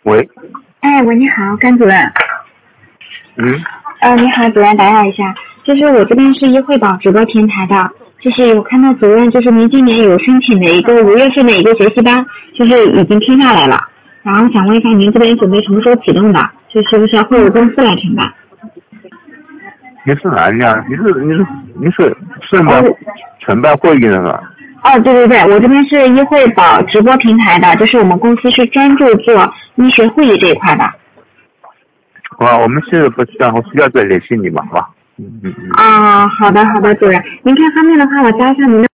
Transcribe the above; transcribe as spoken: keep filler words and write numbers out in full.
喂。 哎，喂，你好，甘主任。 嗯。 呃，你好，主任，打扰一下，就是我这边是医惠宝直播平台的，就是我看到主任就是您今年有申请的一个五月份的一个学习班，就是已经批下来了，然后想问一下您这边准备什么时候启动的？就是不是会有公司来承办？ 你是哪家？你是你是你是承办承办会议的是吧？ 哦，对对对，我这边是医惠宝直播平台的，就是我们公司是专注做医学会议这一块的。 啊，我们现在不需要，我需要再联系你嘛，好吧？嗯嗯嗯。 啊，好的好的，主任，您看方便的话，我加一下您的。